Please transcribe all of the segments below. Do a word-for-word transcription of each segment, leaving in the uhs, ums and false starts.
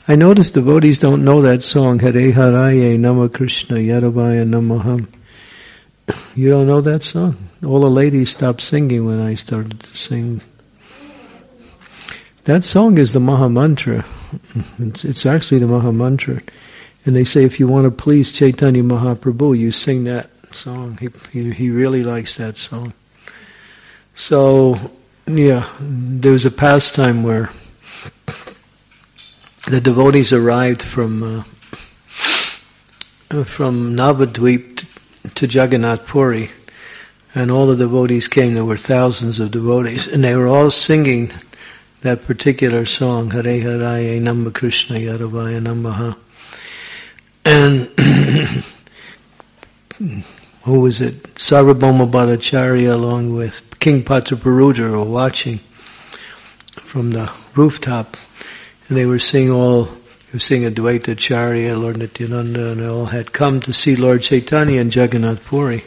I notice devotees don't know that song, Hare Haraye Nama Krishna Yadavaya Namaha. You don't know that song? All the ladies stopped singing when I started to sing. That song is the Maha Mantra. It's, it's actually the Maha Mantra. And they say if you want to please Chaitanya Mahaprabhu, you sing that song. He, he, he really likes that song. So, yeah, there was a pastime where the devotees arrived from uh, from Navadvip to Jagannath Puri, and all the devotees came. There were thousands of devotees, and they were all singing that particular song, Hare Haraye Nama Krishna Yadavaya Namaha. And who was it? Sarvabhauma Bhattacharya along with King Patraparuja were watching from the rooftop, and they were singing all, they were singing Advaita Charya, Lord Nityananda, and they all had come to see Lord Chaitanya in Jagannath Puri.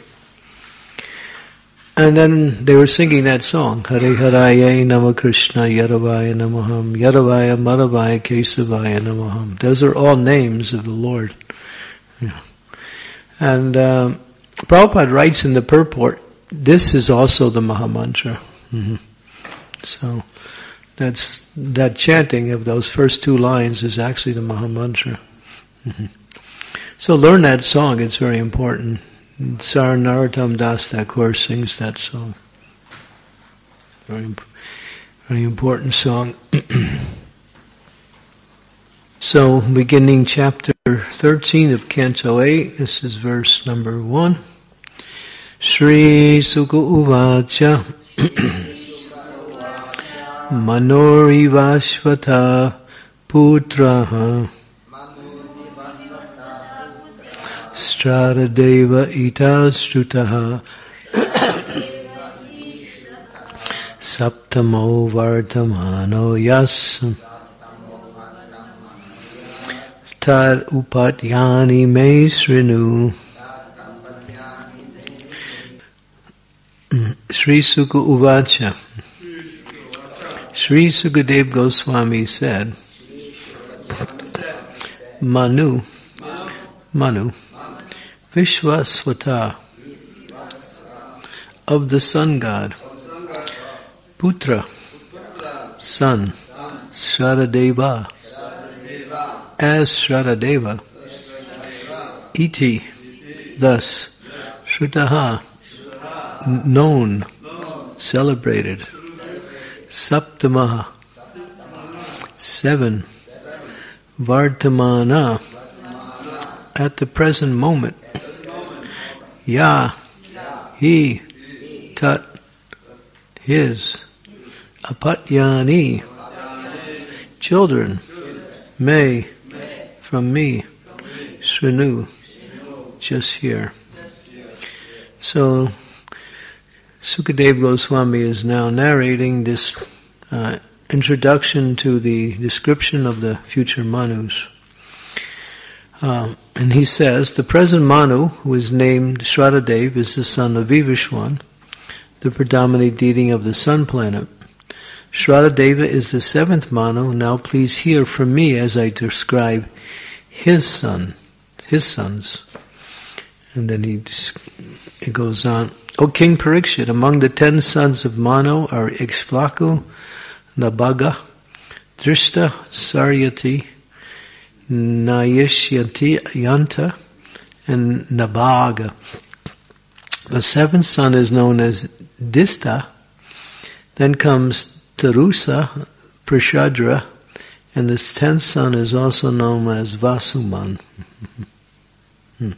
And then they were singing that song, Hare Haraye Nama Krishna Yadavaya Namaham, Yadavaya Madhavaya Kesavaya Namaham. Those are all names of the Lord. Yeah. And um, Prabhupada writes in the purport, this is also the Maha Mantra. Mm-hmm. So that's that chanting of those first two lines is actually the Maha Mantra. Mm-hmm. So learn that song, it's very important. Sar Narottam Das Thakur sings that song. Very, very important song. So, beginning chapter thirteen of Canto eight, this is verse number one. Shri Sukha Uvacha Manori Vashvata Putraha Stradadeva Itashrutaha Saptamo Vartamano Yas Tad Upatyani Me Srinu. Sri Sukha Uvacha. Sri Sukadev Goswami said, Manu, Manu, Vishvasvata, of the sun god, Putra, son, Shradadeva, as Shradadeva, iti, thus, Shrutaha, known, celebrated, Saptamaha, seven, Vartamana, at the present moment, Ya, he, Tat, his, Apatyani, children, May, from me, Srinu, just here. So, Sukadev Goswami is now narrating this uh, introduction to the description of the future Manus. Um, and he says, the present Manu, who is named Shradadeva, is the son of Vivishwan, the predominant deity of the sun planet. Shradadeva is the seventh Manu. Now please hear from me as I describe his son, his sons. And then he, he goes on. O King Parikshit, among the ten sons of Manu are Ikshvaku, Nabhaga, Drishta, Saryati, Nayishyanti, Yanta, and Nabhaga. The seventh son is known as Dista. Then comes Tarusa, Prashadra, and the tenth son is also known as Vasuman. hmm.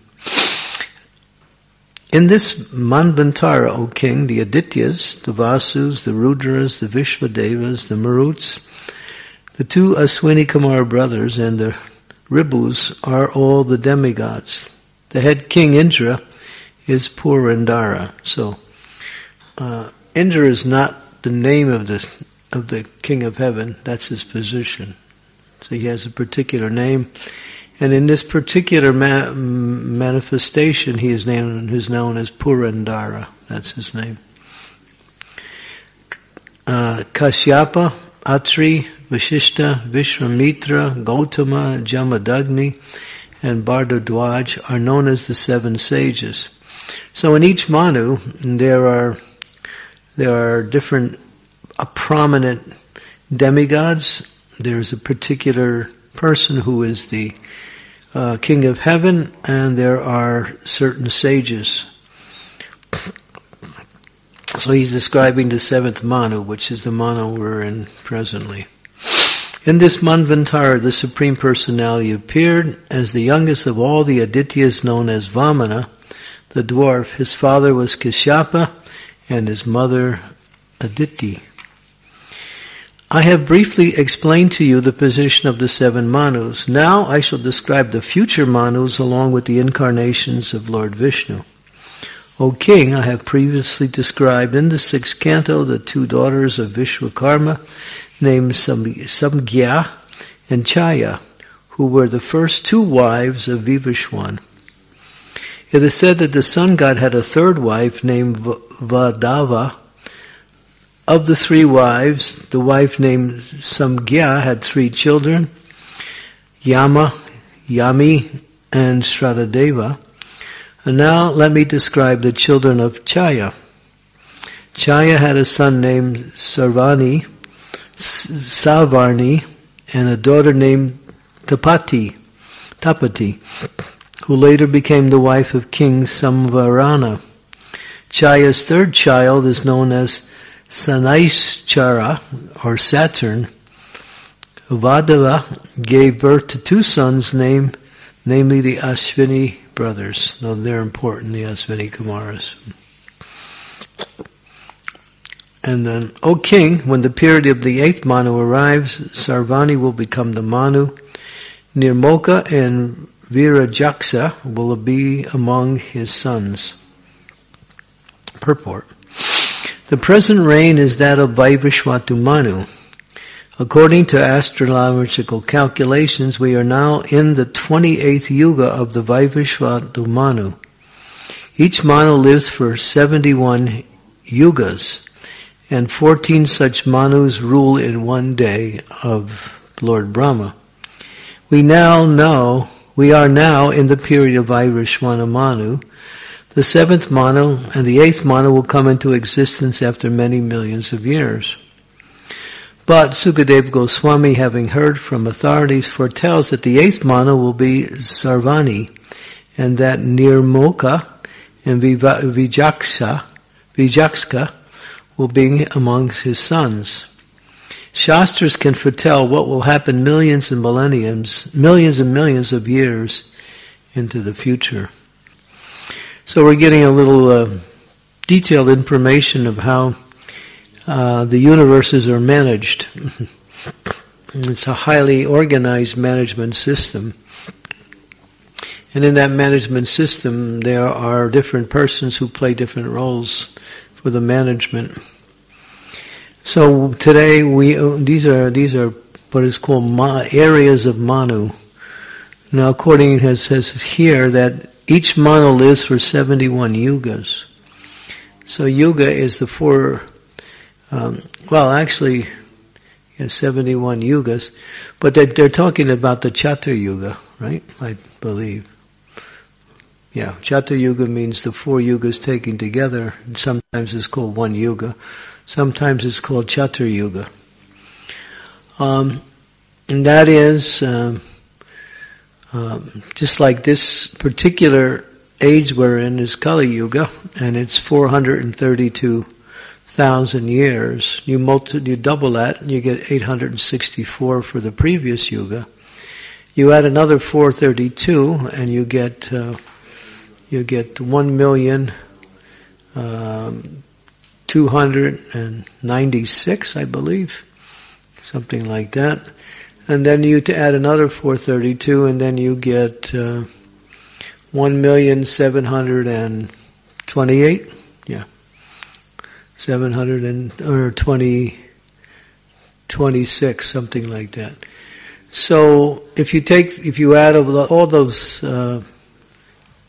In this Manvantara, O king, the Adityas, the Vasus, the Rudras, the Vishvadevas, the Maruts, the two Aswini Kumar brothers, and the Ribus are all the demigods. The head king Indra is Purandara. So, uh, Indra is not the name of the of the king of heaven. That's his position. So he has a particular name. And in this particular ma- manifestation, he is named, who's known as Purandara. That's his name. Uh, Kashyapa Atri, Vashishta, Vishwamitra, Gautama, Jamadagni, and Bhardadwaj are known as the seven sages. So in each Manu, there are there are different uh, prominent demigods. There's a particular person who is the uh, king of heaven, and there are certain sages. So he's describing the seventh Manu, which is the Manu we're in presently. In this Manvantara, the Supreme Personality appeared as the youngest of all the Adityas known as Vamana, the dwarf. His father was Kashyapa and his mother Aditi. I have briefly explained to you the position of the seven Manus. Now I shall describe the future Manus along with the incarnations of Lord Vishnu. O King, I have previously described in the sixth canto the two daughters of Vishwakarma named Samgya and Chaya, who were the first two wives of Vivishwan. It is said that the sun god had a third wife named Vadava. Of the three wives, the wife named Samgya had three children, Yama, Yami, and Shradadeva. And now let me describe the children of Chaya. Chaya had a son named Sarvani, Savarni, and a daughter named Tapati, Tapati, who later became the wife of King Samvarana. Chaya's third child is known as Sanaishchara, or Saturn. Vadava gave birth to two sons named, namely the Ashvini brothers. No, they're important, the Ashvini Kumaras. And then, O King, when the period of the eighth Manu arrives, Sarvani will become the Manu. Nirmoka and Virajaksa will be among his sons. Purport. The present reign is that of Vaivashvatu Manu. According to astrological calculations, we are now in the twenty-eighth Yuga of the Vaivashvatu Manu. Each Manu lives for seventy-one Yugas, and fourteen such Manus rule in one day of Lord Brahma. We now know, we are now in the period of Vaivashvana Manu. The seventh Manu and the eighth Manu will come into existence after many millions of years. But Sukadeva Goswami, having heard from authorities, foretells that the eighth Manu will be Sarvani, and that Nirmoka and Vijaksa, Vijakska will be amongst his sons. Shastras can foretell what will happen millions and millenniums, millions and millions of years into the future. So we're getting a little uh, detailed information of how uh, the universes are managed. It's a highly organized management system. And in that management system, there are different persons who play different roles for the management. So today we these are these are what is called ma, areas of Manu. Now, according to it says here that each Manu lives for seventy-one yugas. So yuga is the four, um, well actually, yeah, seventy-one yugas, but they're, they're talking about the Chatur Yuga, right? I believe. Yeah, Chatur Yuga means the four yugas taken together. Sometimes it's called one yuga. Sometimes it's called Chatur Yuga. Um, and that is... Um, Um, just like this particular age we're in is Kali Yuga, and it's four hundred thirty-two thousand years. You multi, you double that, and you get eight hundred sixty-four for the previous Yuga. You add another four hundred thirty-two, and you get uh, you get one million um, two hundred ninety-six, I believe, something like that. And then you to add another four hundred thirty-two, and then you get uh, one million seven hundred twenty-eight. Yeah, seven hundred and or twenty twenty-six, something like that. So if you take if you add all those uh,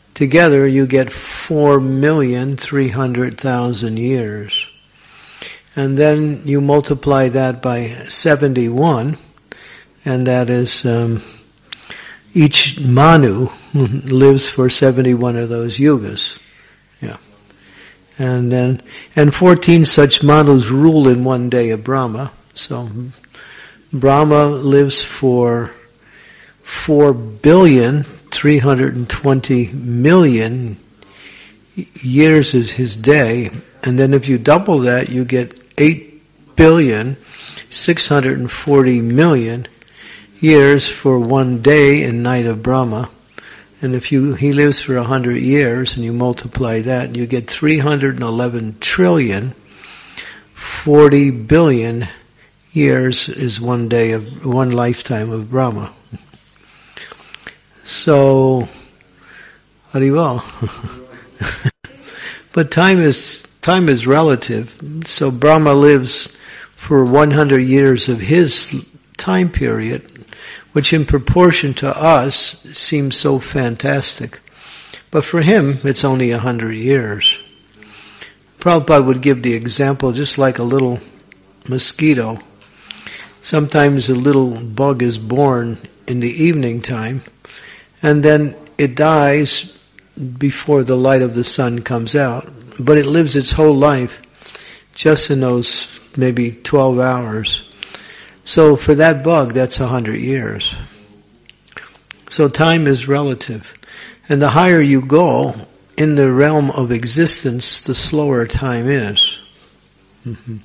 together, you get four million three hundred thousand years. And then you multiply that by seventy-one, and that is um, each Manu lives for seventy-one of those yugas. Yeah. And then, and fourteen such Manus rule in one day of Brahma. So Brahma lives for four billion, three hundred twenty million years is his day. And then if you double that, you get eight billion, six hundred forty million years for one day and night of Brahma. And if you, he lives for a hundred years and you multiply that, you get three hundred eleven trillion, forty billion years is one day of, one lifetime of Brahma. So, Haribol. But time is, time is relative. So Brahma lives for one hundred years of his time period, which in proportion to us seems so fantastic. But for him, it's only a hundred years. Prabhupada would give the example just like a little mosquito. Sometimes a little bug is born in the evening time, and then it dies before the light of the sun comes out. But it lives its whole life just in those maybe twelve hours. So for that bug, that's a hundred years. So time is relative. And the higher you go in the realm of existence, the slower time is. Mm-hmm.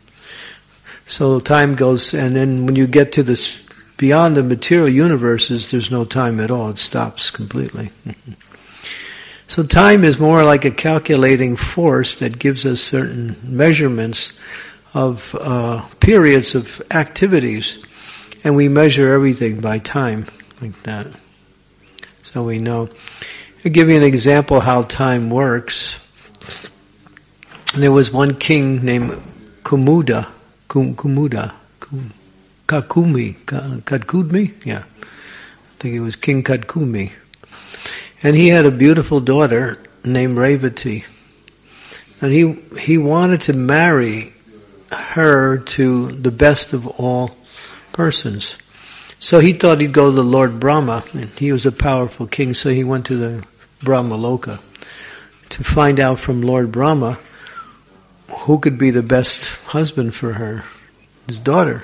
So time goes, and then when you get to this, beyond the material universes, there's no time at all. It stops completely. Mm-hmm. So time is more like a calculating force that gives us certain measurements of uh, periods of activities, and we measure everything by time, like that. So we know. I'll give you an example how time works. There was one king named Kumuda, Kum, Kumuda, Kum, Kakumi, Kadkudmi, yeah. I think it was King Kadkumi. And he had a beautiful daughter named Revati. And he he wanted to marry her to the best of all persons. So he thought he'd go to Lord Brahma, and he was a powerful king, so he went to the Brahma Loka to find out from Lord Brahma who could be the best husband for her, his daughter.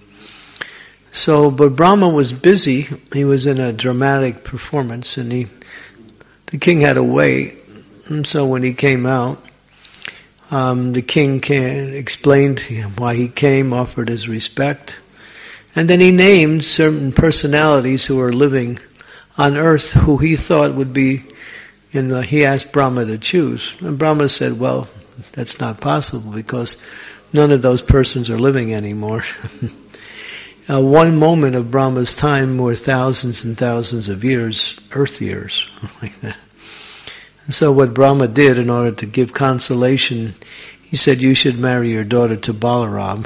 So, but Brahma was busy. He was in a dramatic performance, and he, the king had to wait. And so when he came out, um, the king can, explained why he came, offered his respect, and then he named certain personalities who were living on earth who he thought would be, and uh, he asked Brahma to choose. And Brahma said, well, that's not possible because none of those persons are living anymore. Uh, one moment of Brahma's time were thousands and thousands of years, earth years, like that. And so what Brahma did in order to give consolation, he said, you should marry your daughter to Balaram.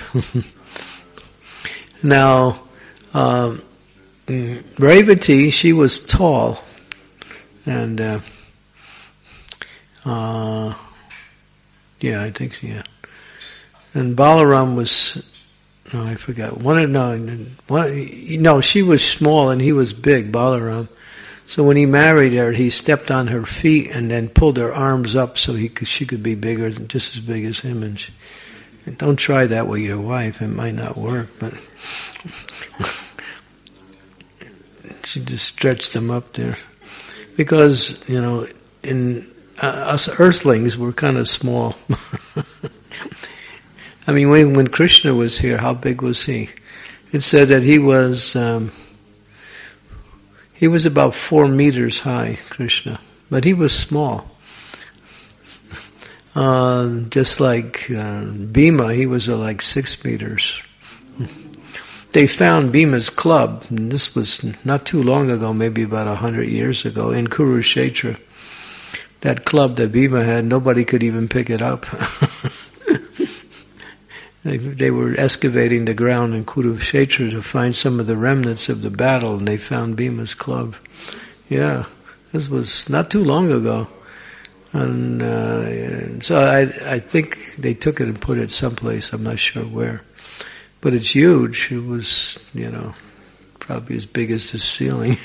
Now, um, Revati, she was tall, and uh, uh, yeah, I think so, yeah. And Balaram was, no, I forgot. One, no, one, no, she was small and he was big, Balaram. So when he married her, he stepped on her feet and then pulled her arms up so he could, she could be bigger, just as big as him. And she, don't try that with your wife; it might not work. But she just stretched them up there, because you know, in uh, us Earthlings, we're kind of small. I mean, when, when Krishna was here, how big was he? It said that he was um, he was about four meters high, Krishna, but he was small. Uh, just like uh, Bhima, he was uh, like six meters. They found Bhima's club, and this was not too long ago, maybe about a hundred years ago, in Kurukshetra. That club that Bhima had, nobody could even pick it up. they, they were excavating the ground in Kurukshetra to find some of the remnants of the battle, and they found Bhima's club. Yeah, this was not too long ago. And, uh, and so I, I think they took it and put it someplace, I'm not sure where. But it's huge. It was, you know, probably as big as the ceiling.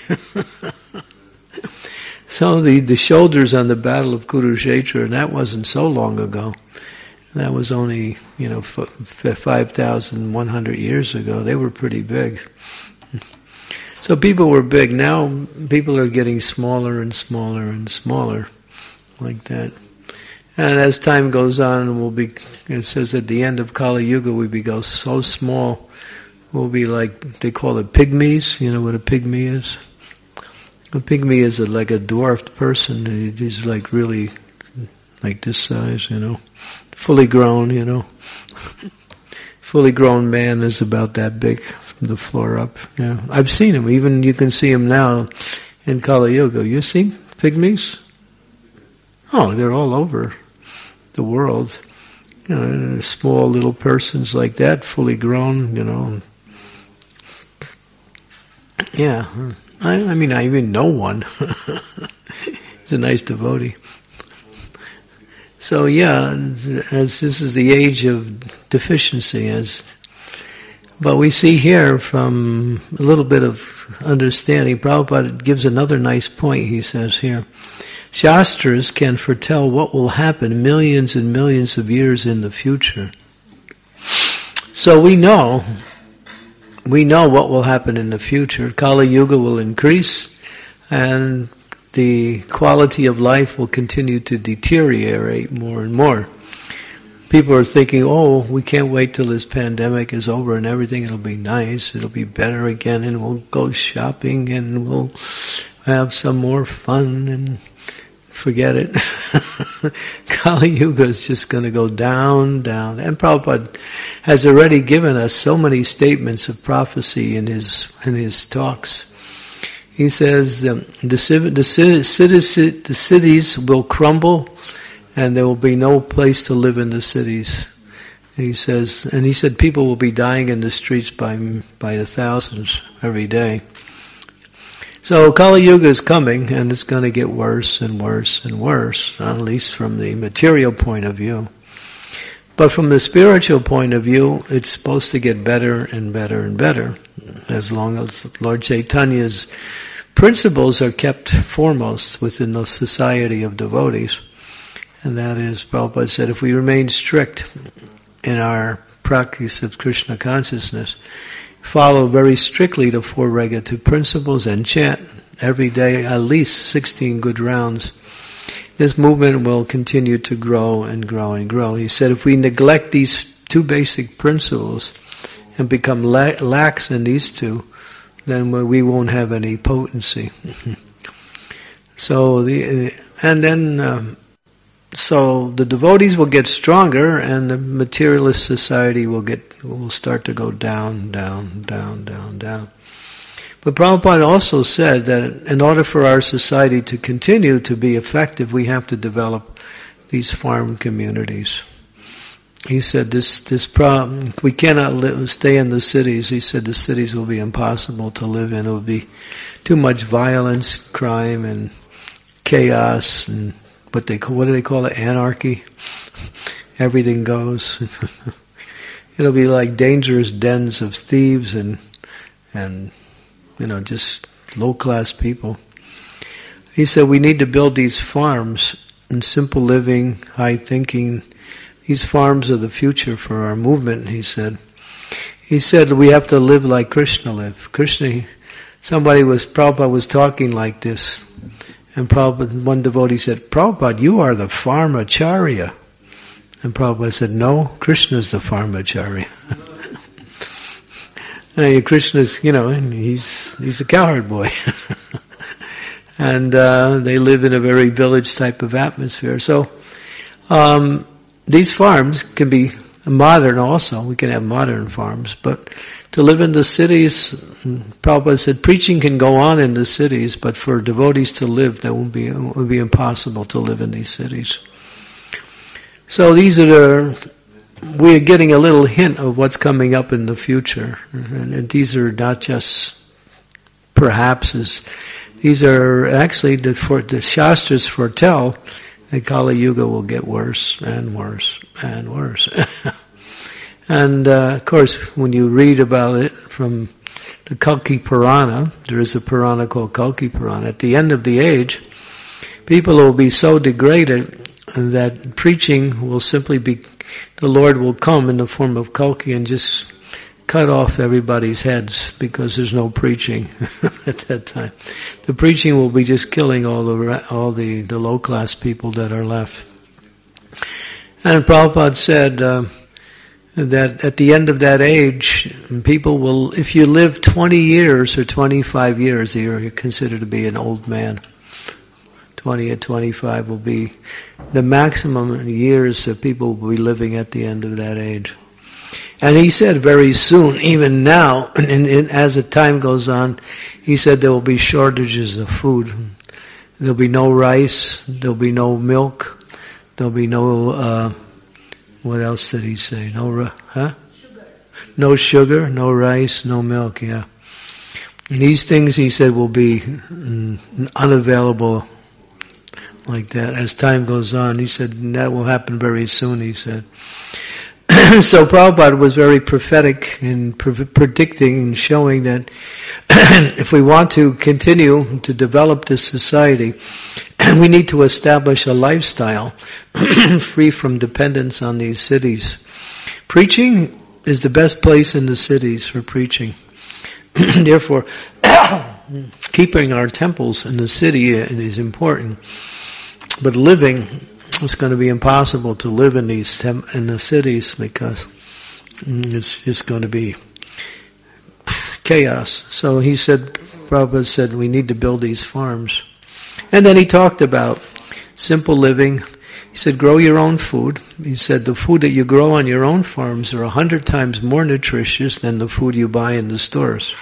So the, the shoulders on the Battle of Kurukshetra, and that wasn't so long ago. That was only, you know, five thousand one hundred years ago. They were pretty big. So people were big. Now people are getting smaller and smaller and smaller, like that. And as time goes on, we'll be, it says at the end of Kali Yuga, we become so small, we'll be like, they call it pygmies. You know what a pygmy is? A pygmy is a, like a dwarfed person. He's like really like this size, you know. Fully grown, you know. Fully grown man is about that big from the floor up. Yeah, I've seen him. Even you can see him now in Kali Yuga. You see pygmies? Oh, they're all over the world. You know, small little persons like that, fully grown, you know. Yeah, I, I mean, I even know one. He's a nice devotee. So yeah, as this is the age of deficiency, as but we see here from a little bit of understanding, Prabhupada gives another nice point. He says here, Shastras can foretell what will happen millions and millions of years in the future. So we know, we know what will happen in the future. Kali Yuga will increase, and the quality of life will continue to deteriorate more and more. People are thinking, oh, we can't wait till this pandemic is over and everything, it'll be nice, it'll be better again, and we'll go shopping and we'll have some more fun, and forget it. Kali Yuga is just going to go down, down. And Prabhupada has already given us so many statements of prophecy in his in his talks. He says um, the, the, cities, the cities will crumble, and there will be no place to live in the cities. He says, and he said people will be dying in the streets by by the thousands every day. So Kali Yuga is coming, and it's going to get worse and worse and worse, at least from the material point of view. But from the spiritual point of view, it's supposed to get better and better and better, as long as Lord Chaitanya's principles are kept foremost within the society of devotees. And that is, Prabhupada said, if we remain strict in our practice of Krishna consciousness, follow very strictly the four regulative principles, and chant every day at least sixteen good rounds, this movement will continue to grow and grow and grow. He said if we neglect these two basic principles and become la- lax in these two, then we won't have any potency. So the and then um, so the devotees will get stronger, and the materialist society will get will start to go down, down, down, down, down. But Prabhupada also said that in order for our society to continue to be effective, we have to develop these farm communities. He said this this problem, we cannot live, stay in the cities. He said the cities will be impossible to live in. It will be too much violence, crime, and chaos, and what they call, what do they call it? Anarchy. Everything goes. It'll be like dangerous dens of thieves and and you know just low class people. He said we need to build these farms and simple living, high thinking. These farms are the future for our movement, he said. He said we have to live like Krishna lived. Krishna, somebody was, Prabhupada was talking like this. And Prabhupada, one devotee said, Prabhupada, you are the Farmacharya. And Prabhupada said, no, Krishna is the Farmacharya. And Krishna's, you know, he's, he's a cowherd boy. And uh, they live in a very village type of atmosphere. So, um, these farms can be modern also. We can have modern farms. But to live in the cities, Prabhupada said, preaching can go on in the cities, but for devotees to live, that won't be, it will be impossible to live in these cities. So these are the, we're getting a little hint of what's coming up in the future. And, and these are not just perhapses. These are actually, the, for, the Shastras foretell the Kali Yuga will get worse and worse and worse. And uh, of course, when you read about it from the Kalki Purana, there is a Purana called Kalki Purana. At the end of the age, people will be so degraded that preaching will simply be, the Lord will come in the form of Kalki and just cut off everybody's heads because there's no preaching at that time. The preaching will be just killing all the all the, the low class people that are left. And Prabhupada said uh, that at the end of that age, people will, if you live twenty years or twenty-five years, you're considered to be an old man. twenty or twenty-five will be the maximum years that people will be living at the end of that age. And he said very soon, even now, and, and as the time goes on, he said there will be shortages of food. There'll be no rice, there'll be no milk, there'll be no, uh, what else did he say? No, huh? Sugar. No sugar, no rice, no milk, yeah. And these things, he said, will be mm, unavailable like that as time goes on. He said that will happen very soon, he said. So Prabhupada was very prophetic in pre- predicting and showing that if we want to continue to develop this society, we need to establish a lifestyle free from dependence on these cities. Preaching is the best place in the cities for preaching. Therefore, keeping our temples in the city is important, but living, it's going to be impossible to live in these tem- in the cities because it's just going to be chaos. So he said, Prabhupada said, we need to build these farms. And then he talked about simple living. He said, grow your own food. He said, the food that you grow on your own farms are a hundred times more nutritious than the food you buy in the stores.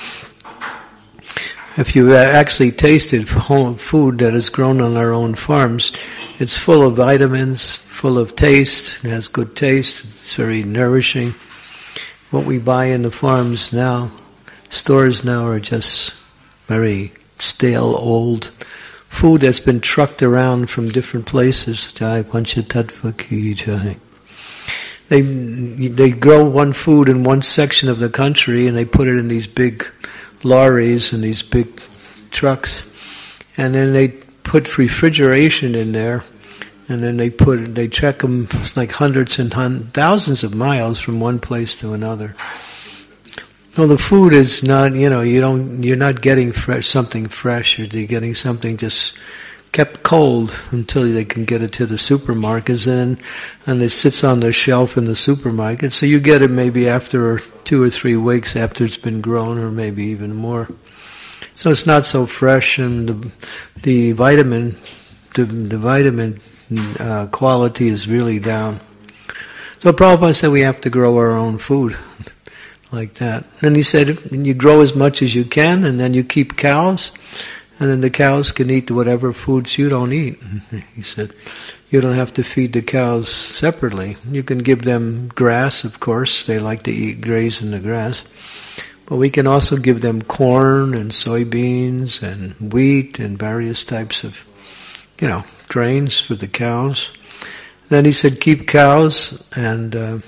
If you actually tasted home food that is grown on our own farms, it's full of vitamins, full of taste, it has good taste, it's very nourishing. What we buy in the farms now, stores now, are just very stale, old food that's been trucked around from different places. Jai Panchatattva ki jai. They, they grow one food in one section of the country and they put it in these big lorries and these big trucks, and then they put refrigeration in there, and then they put they check them like hundreds and hun- thousands of miles from one place to another. No, the food is not, you know, you don't, you're not getting fresh, something fresh, you're getting something just kept cold until they can get it to the supermarkets, and and it sits on the shelf in the supermarket. So you get it maybe after two or three weeks after it's been grown, or maybe even more. So it's not so fresh, and the the vitamin the, the vitamin uh, quality is really down. So Prabhupada said we have to grow our own food like that. And he said you grow as much as you can, and then you keep cows. And then the cows can eat whatever foods you don't eat. He said, you don't have to feed the cows separately. You can give them grass, of course. They like to eat, graze in the grass. But we can also give them corn and soybeans and wheat and various types of, you know, grains for the cows. Then he said, keep cows and, uh,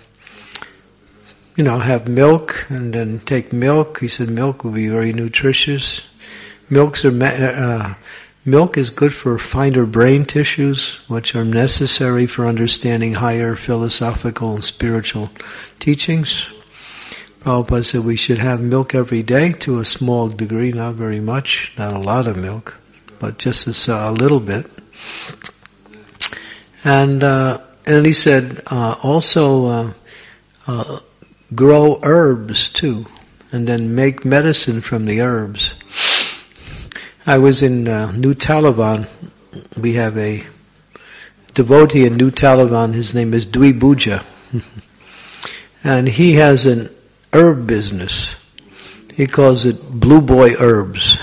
you know, have milk, and then take milk. He said milk will be very nutritious. Milks are, uh, milk is good for finer brain tissues, which are necessary for understanding higher philosophical and spiritual teachings. Prabhupada said we should have milk every day to a small degree, not very much, not a lot of milk, but just a, a little bit. And uh, and he said uh, also uh, uh, grow herbs too, and then make medicine from the herbs. I was in uh, New Talavan. We have a devotee in New Talavan. His name is Dvibuja. And he has an herb business. He calls it Blue Boy Herbs.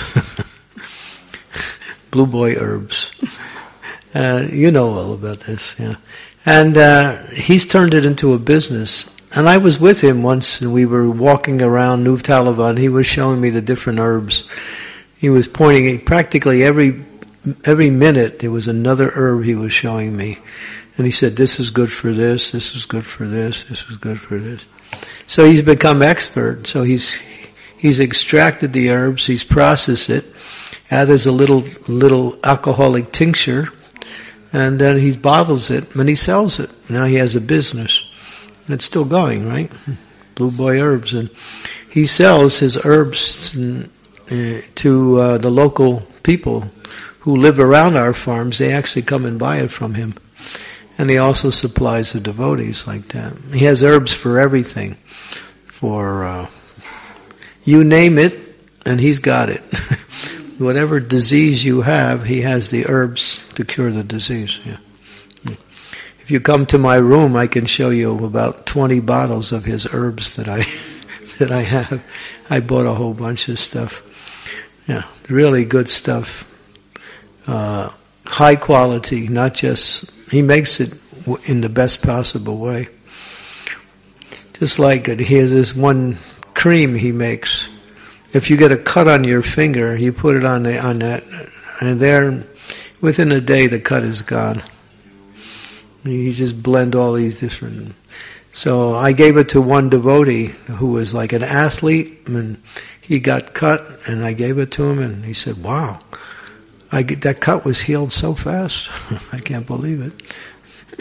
Blue Boy Herbs. Uh, you know all about this, yeah. And uh, he's turned it into a business. And I was with him once, and we were walking around New Talavan. He was showing me the different herbs. He was pointing at practically every every minute there was another herb he was showing me. And he said, this is good for this, this is good for this, this is good for this. So he's become expert. So he's he's extracted the herbs, he's processed it, added a little little alcoholic tincture, and then he bottles it and he sells it. Now he has a business. And it's still going, right? Blue Boy Herbs. And he sells his herbs to uh, the local people who live around our farms. They actually come and buy it from him. And he also supplies the devotees like that. He has herbs for everything. For, uh, you name it, and he's got it. Whatever disease you have, he has the herbs to cure the disease. Yeah. If you come to my room, I can show you about twenty bottles of his herbs that I that I have. I bought a whole bunch of stuff. Yeah, really good stuff. Uh, high quality, not just, he makes it in the best possible way. Just like it, he has this one cream he makes. If you get a cut on your finger, you put it on the, on that, and there, within a day the cut is gone. You just blend all these different. So I gave it to one devotee who was like an athlete, and he got cut, and I gave it to him, and he said, wow, I get, that cut was healed so fast. I can't believe it.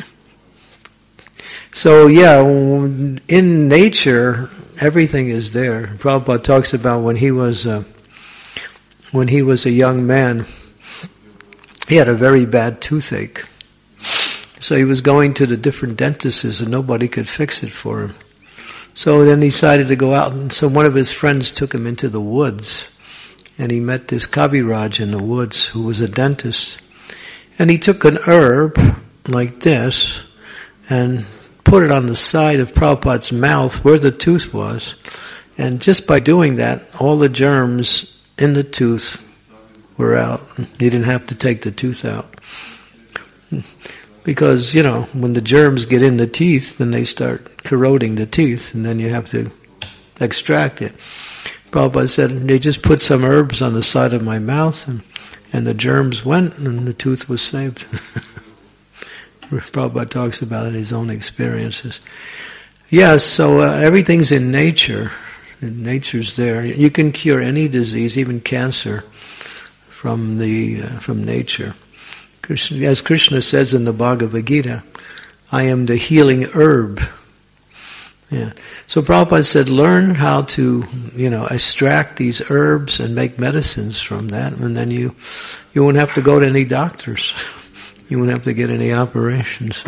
So yeah, in nature, everything is there. Prabhupada talks about when he was uh, when he was a young man, he had a very bad toothache. So he was going to the different dentists and nobody could fix it for him. So then he decided to go out, and so one of his friends took him into the woods, and he met this Kaviraj in the woods who was a dentist. And he took an herb like this and put it on the side of Prabhupada's mouth where the tooth was. And just by doing that, all the germs in the tooth were out. He didn't have to take the tooth out. Because, you know, when the germs get in the teeth, then they start corroding the teeth, and then you have to extract it. Prabhupada said, they just put some herbs on the side of my mouth, and, and the germs went, and the tooth was saved. Prabhupada talks about his own experiences. Yes, so uh, everything's in nature. Nature's there. You can cure any disease, even cancer, from the uh, from nature. Krishna, as Krishna says in the Bhagavad Gita, I am the healing herb. Yeah. So Prabhupada said, learn how to, you know, extract these herbs and make medicines from that, and then you you won't have to go to any doctors. You won't have to get any operations.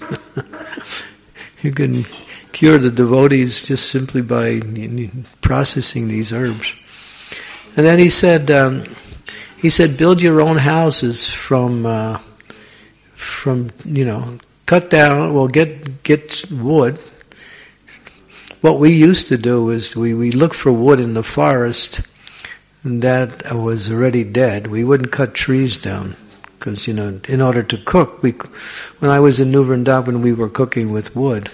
You can cure the devotees just simply by processing these herbs. And then he said, um, he said, build your own houses from, uh, from you know, cut down. Well, get get wood. What we used to do is we we look for wood in the forest, and that was already dead. We wouldn't cut trees down. Because, you know, in order to cook, we, when I was in New Vrindavan, we were cooking with wood.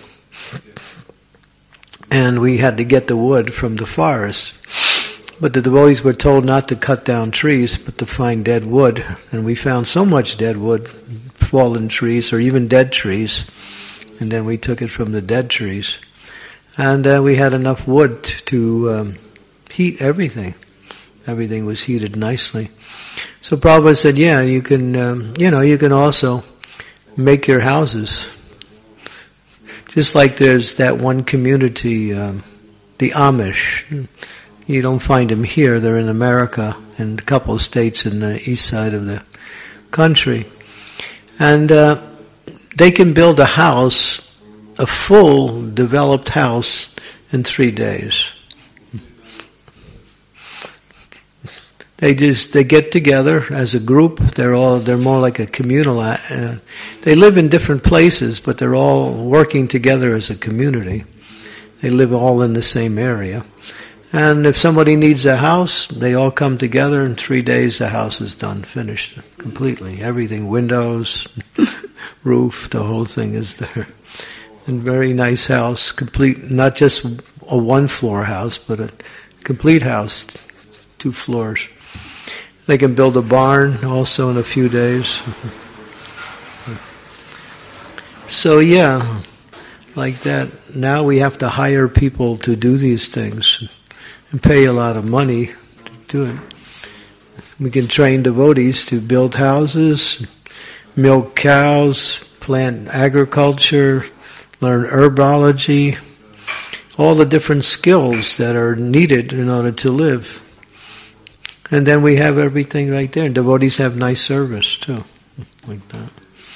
And we had to get the wood from the forest. But the devotees were told not to cut down trees, but to find dead wood. And we found so much dead wood, fallen trees, or even dead trees. And then we took it from the dead trees. And uh, we had enough wood to um, heat everything. Everything was heated nicely. So Prabhupada said, yeah, you can, um, you know, you can also make your houses. Just like there's that one community, um, the Amish. You don't find them here. They're in America and a couple of states in the east side of the country. And uh, they can build a house, a full developed house, in three days. They just, they get together as a group. They're all, they're more like a communal, uh, they live in different places, but they're all working together as a community. They live all in the same area. And if somebody needs a house, they all come together. In three days, the house is done, finished completely. Everything, windows, roof, the whole thing is there. And very nice house, complete, not just a one floor house, but a complete house, two floors. They can build a barn also in a few days. So yeah, like that. Now we have to hire people to do these things and pay a lot of money to do it. We can train devotees to build houses, milk cows, plant agriculture, learn herbology, all the different skills that are needed in order to live. And then we have everything right there. And devotees have nice service too, like that.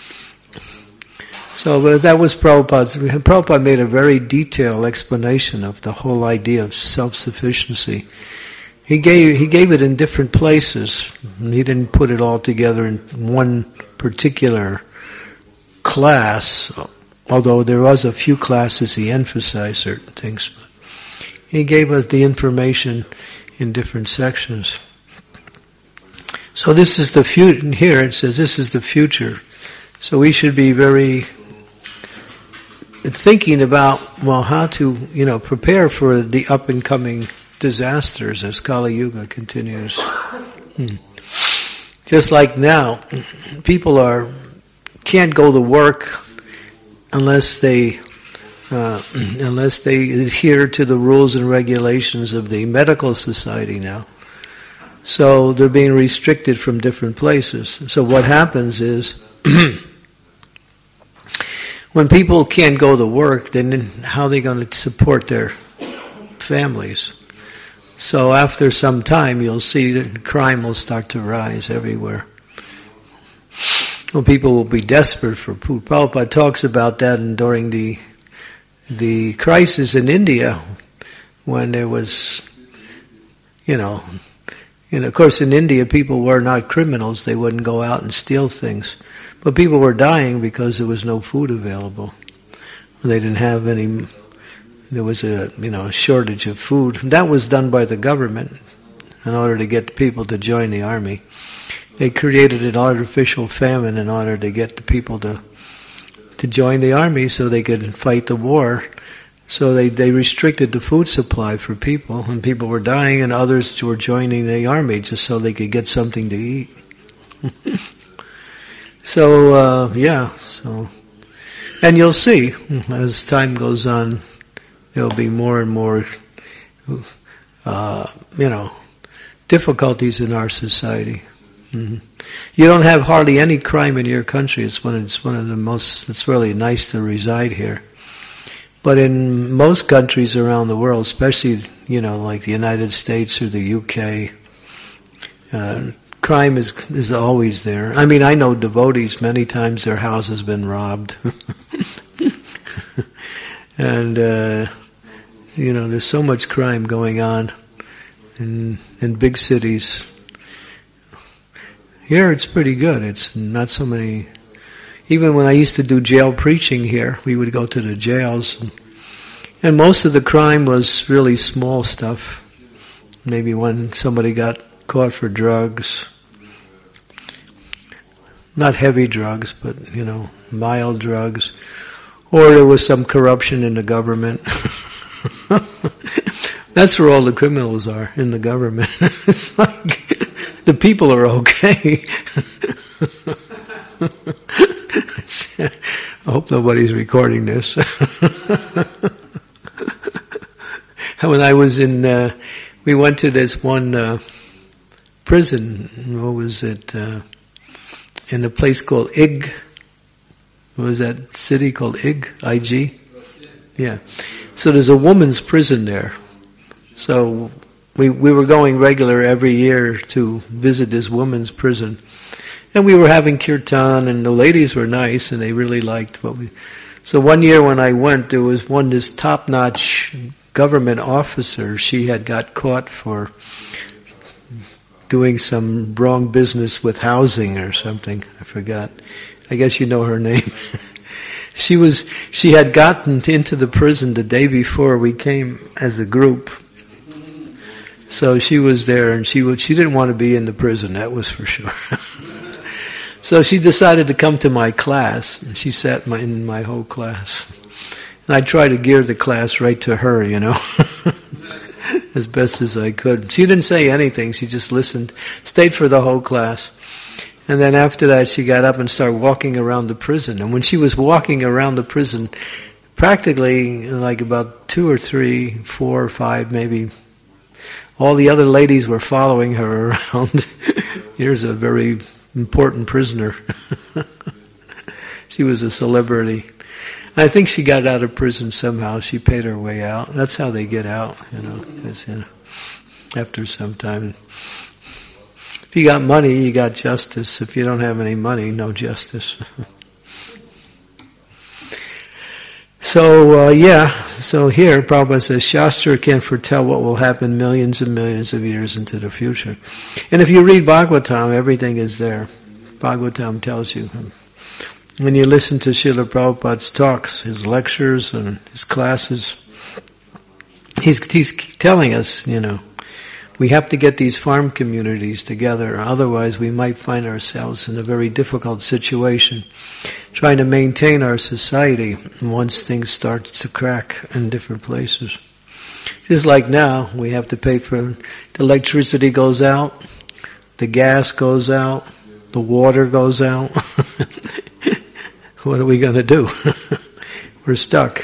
So but that was Prabhupada's. Prabhupada made a very detailed explanation of the whole idea of self-sufficiency. He gave he gave it in different places. He didn't put it all together in one particular class, although there was a few classes he emphasized certain things. But he gave us the information in different sections. So this is the future. Here it says this is the future. So we should be very thinking about, well, how to, you know, prepare for the up and coming disasters as Kali Yuga continues. Hmm. Just like now, people are can't go to work unless they uh, unless they adhere to the rules and regulations of the medical society now. So they're being restricted from different places. So what happens is when people can't go to work, then how are they going to support their families? So after some time, you'll see that crime will start to rise everywhere. Well, people will be desperate for food. Prabhupada talks about that and during the the crisis in India, when there was, you know, and of course in India people were not criminals; they wouldn't go out and steal things. But people were dying because there was no food available. They didn't have any, there was a, you know, a shortage of food. That was done by the government in order to get people to join the army. They created an artificial famine in order to get the people to to join the army so they could fight the war. So they, they restricted the food supply for people, and people were dying and others were joining the army just so they could get something to eat. So, uh, yeah, so, and you'll see, as time goes on, there'll be more and more, uh, you know, difficulties in our society. Mm-hmm. You don't have hardly any crime in your country. It's one of, it's one of the most, it's really nice to reside here. But in most countries around the world, especially, you know, like the United States or the U K, uh, crime is is always there. I mean, I know devotees, many times their house has been robbed. And, uh, you know, there's so much crime going on in in big cities. Here it's pretty good. It's not so many. Even when I used to do jail preaching here, we would go to the jails. And, and most of the crime was really small stuff. Maybe when somebody got caught for drugs. Not heavy drugs, but, you know, mild drugs. Or there was some corruption in the government. That's where all the criminals are, in the government. It's like, the people are okay. I hope nobody's recording this. When I was in, uh, we went to this one uh, prison. What was it? Uh, in a place called I G. What was that city called I G? I G? Yeah. So there's a woman's prison there. So we we were going regular every year to visit this woman's prison. And we were having kirtan, and the ladies were nice, and they really liked what we... So one year when I went, there was one, this top-notch government officer. She had got caught for doing some wrong business with housing or something. I forgot. I guess you know her name. She was, she had gotten into the prison the day before we came as a group. So she was there, and she would, she didn't want to be in the prison, that was for sure. So she decided to come to my class, and she sat my, in my whole class. And I tried to gear the class right to her, you know. as best as I could. She didn't say anything. She just listened, stayed for the whole class. And then after that, she got up and started walking around the prison. And when she was walking around the prison, practically like about two or three, four or five maybe, all the other ladies were following her around. Here's a very important prisoner. She was a celebrity. I think she got out of prison somehow. She paid her way out. That's how they get out, you know, 'cause, you know, after some time. If you got money, you got justice. If you don't have any money, no justice. So, uh, yeah, so here Prabhupada says, Shastra can foretell what will happen millions and millions of years into the future. And if you read Bhagavatam, everything is there. Bhagavatam tells you. When you listen to Srila Prabhupada's talks, his lectures and his classes, he's, he's telling us, you know, we have to get these farm communities together, otherwise we might find ourselves in a very difficult situation, trying to maintain our society once things start to crack in different places. Just like now, we have to pay for, the electricity goes out, the gas goes out, the water goes out. What are we going to do? We're stuck.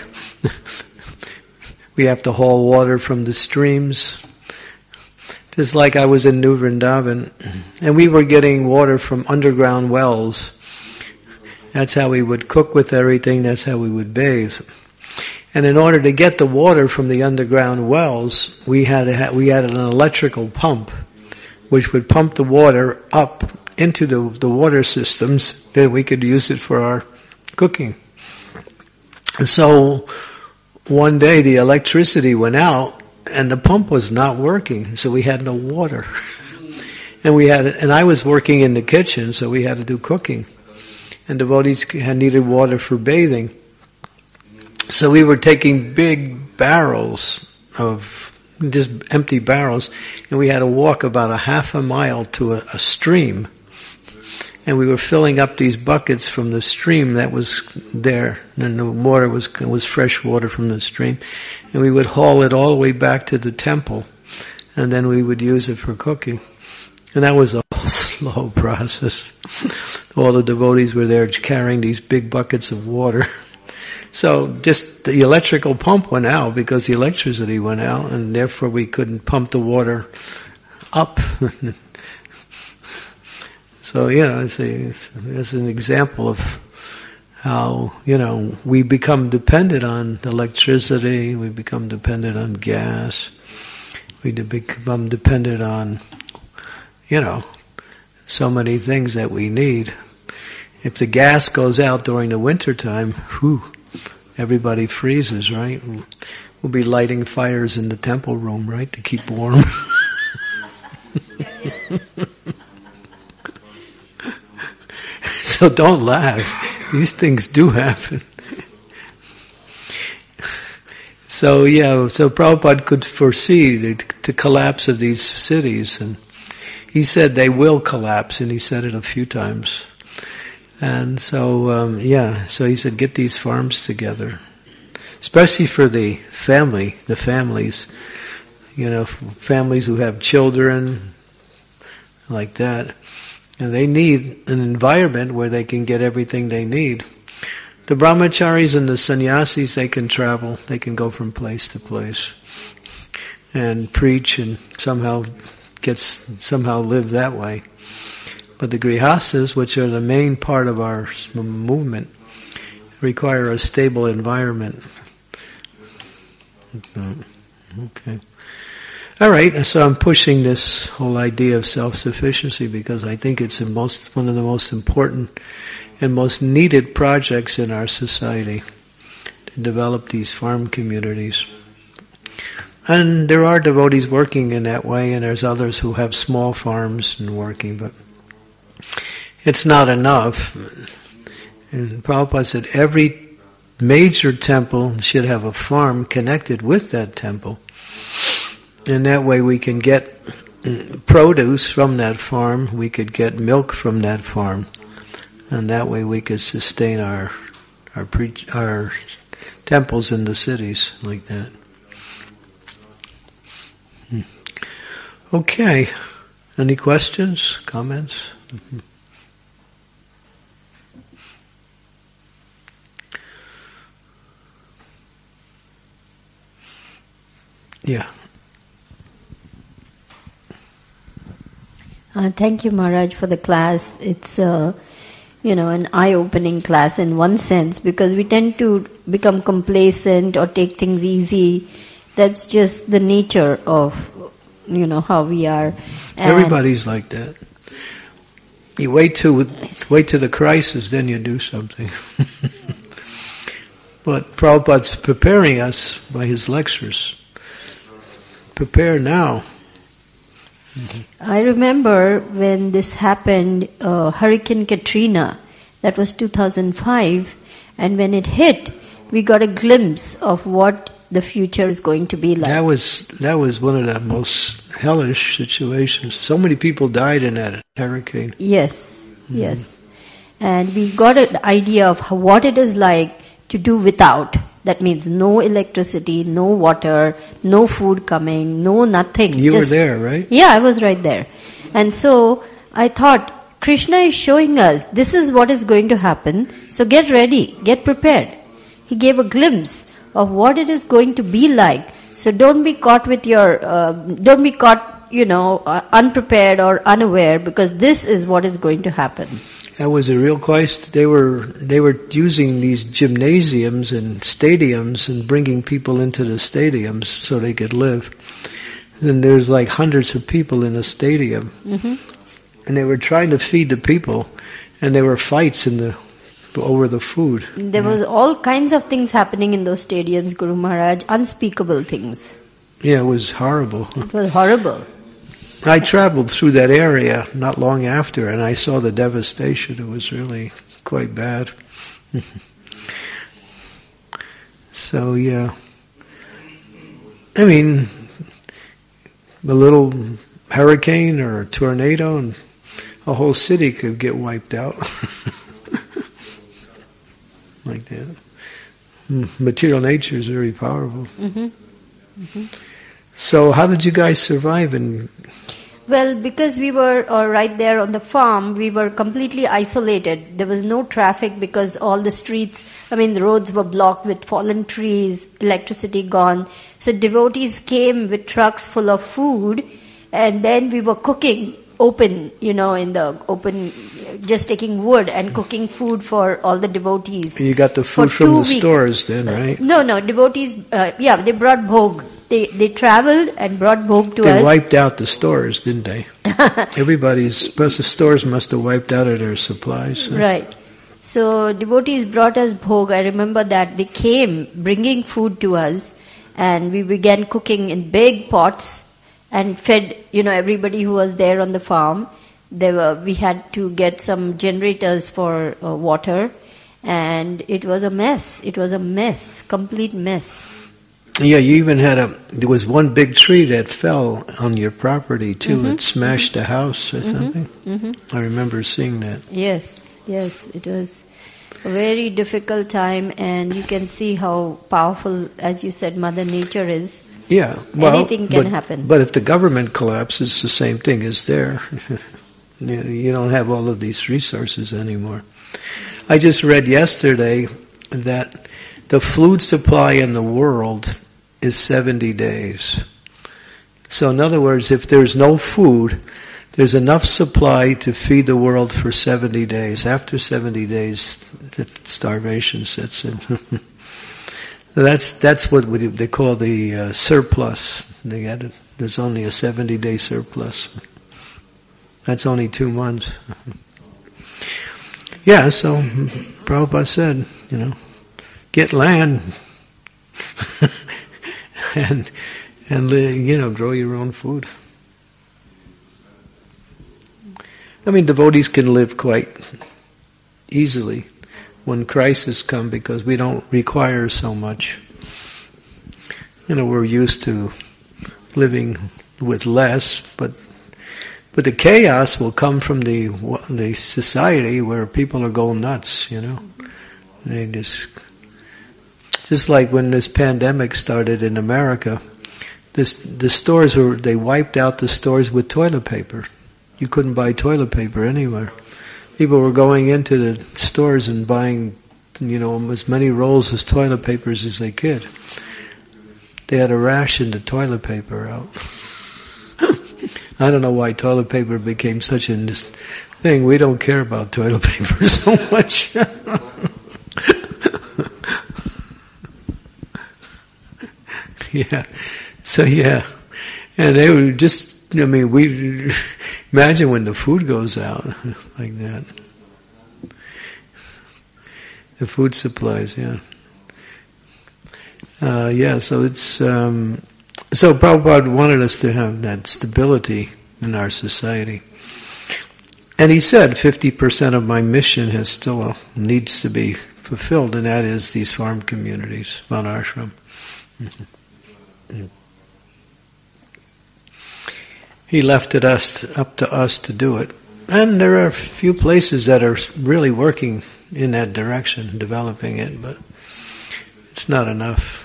We have to haul water from the streams. Just like I was in New Vrindavan, and we were getting water from underground wells. That's how we would cook with everything, that's how we would bathe. And in order to get the water from the underground wells, we had a, we had an electrical pump, which would pump the water up into the, the water systems, then we could use it for our cooking. And so, one day the electricity went out, and the pump was not working, so we had no water. and we had, and I was working in the kitchen, so we had to do cooking. And devotees had needed water for bathing. So we were taking big barrels of, just empty barrels, and we had to walk about a half a mile to a, a stream. And we were filling up these buckets from the stream that was there, and the water was was fresh water from the stream, and we would haul it all the way back to the temple, and then we would use it for cooking. And that was a slow process. All the devotees were there carrying these big buckets of water. So just the electrical pump went out because the electricity went out, and therefore we couldn't pump the water up. So, you know, it's, a, it's an example of how, you know, we become dependent on electricity, we become dependent on gas, we become dependent on, you know, so many things that we need. If the gas goes out during the winter time, whew, everybody freezes, right? We'll be lighting fires in the temple room, right, to keep warm. So don't laugh. These things do happen. So yeah, so Prabhupada could foresee the, the collapse of these cities, and he said they will collapse, and he said it a few times. And so, um, yeah, so he said, get these farms together. Especially for the family, the families, you know, families who have children, like that. And they need an environment where they can get everything they need. The brahmacharis and the sannyasis, they can travel, they can go from place to place and preach and somehow gets, somehow live that way. But the grihastas, which are the main part of our movement, require a stable environment. Okay. All right, so I'm pushing this whole idea of self-sufficiency because I think it's the most, one of the most important and most needed projects in our society to develop these farm communities. And there are devotees working in that way, and there's others who have small farms and working, but it's not enough. And Prabhupada said every major temple should have a farm connected with that temple. And that way we can get produce from that farm, we could get milk from that farm, and that way we could sustain our our pre- our temples in the cities like that. Okay. Any questions, comments? Mm-hmm. Yeah. Uh, thank you, Maharaj, for the class. It's, uh, you know, an eye-opening class in one sense, because we tend to become complacent or take things easy. That's just the nature of, you know, how we are. And everybody's like that. You wait to wait to the crisis, then you do something. But Prabhupada's preparing us by his lectures. Prepare now. Mm-hmm. I remember when this happened, uh, Hurricane Katrina, that was two thousand five, and when it hit, we got a glimpse of what the future is going to be like. That was that was one of the most hellish situations. So many people died in that hurricane. Yes, mm-hmm. yes. And we got an idea of how, what it is like to do without. That means no electricity, no water, no food coming, no nothing. You Just, were there, right? Yeah, I was right there. And so I thought, Krishna is showing us this is what is going to happen, so get ready, get prepared. He gave a glimpse of what it is going to be like. So don't be caught with your, uh, don't be caught, you know, uh, unprepared or unaware, because this is what is going to happen. That was a real crisis. They were they were using these gymnasiums and stadiums and bringing people into the stadiums so they could live. And there's like hundreds of people in a stadium, mm-hmm. and they were trying to feed the people, and there were fights in the over the food. There yeah. was all kinds of things happening in those stadiums, Guru Maharaj, unspeakable things. Yeah, it was horrible. It was horrible. I traveled through that area not long after, and I saw the devastation. It was really quite bad. So, yeah. I mean, a little hurricane or a tornado and a whole city could get wiped out. Like that. Material nature is very powerful. Mm-hmm. Mm-hmm. So how did you guys survive? In Well, because we were uh, right there on the farm, we were completely isolated. There was no traffic because all the streets, I mean, the roads were blocked with fallen trees, electricity gone. So devotees came with trucks full of food, and then we were cooking open, you know, in the open, just taking wood and cooking food for all the devotees. You got the food from the weeks. Stores then, right? Uh, no, no, devotees, uh, yeah, they brought bhog. They they traveled and brought bhog to they us. They wiped out the stores, didn't they? Everybody's, plus the stores must have wiped out of their supplies. Huh? Right. So devotees brought us bhog. I remember that they came bringing food to us, and we began cooking in big pots and fed, you know, everybody who was there on the farm. There were, we had to get some generators for uh, water, and it was a mess. It was a mess, complete mess. Yeah, you even had a, there was one big tree that fell on your property too. Mm-hmm. It smashed a house or mm-hmm. something. Mm-hmm. I remember seeing that. Yes, yes, it was a very difficult time, and you can see how powerful, as you said, Mother Nature is. Yeah, well, anything can but, happen. But if the government collapses, the same thing is there. You don't have all of these resources anymore. I just read yesterday that the food supply in the world is seventy days. So in other words, if there's no food, there's enough supply to feed the world for seventy days. After seventy days, the starvation sets in. that's that's what they call the uh, surplus. They had it, there's only a seventy-day surplus. That's only two months. Yeah, so Prabhupada said, you know, get land and and you know, grow your own food. I mean, devotees can live quite easily when crises come because we don't require so much. You know, we're used to living with less, but but the chaos will come from the the society where people are going nuts. You know, they just just like when this pandemic started in America, this, the stores were, they wiped out the stores with toilet paper. You couldn't buy toilet paper anywhere. People were going into the stores and buying, you know, as many rolls of toilet papers as they could. They had to ration the toilet paper out. I don't know why toilet paper became such a thing. We don't care about toilet paper so much. Yeah. So yeah. And they were just, I mean, we, imagine when the food goes out like that. The food supplies, yeah. Uh, yeah, so it's, um, so Prabhupada wanted us to have that stability in our society. And he said fifty percent of my mission has still uh, needs to be fulfilled, and that is these farm communities, Varnashram. Mm-hmm. He left it us up to us to do it. And there are a few places that are really working in that direction, developing it, but it's not enough.